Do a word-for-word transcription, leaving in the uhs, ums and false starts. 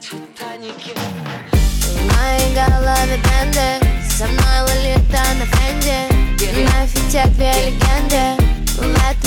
В моей голове тренды, со мной Лолита на френде. Нафиг тебе легенды, в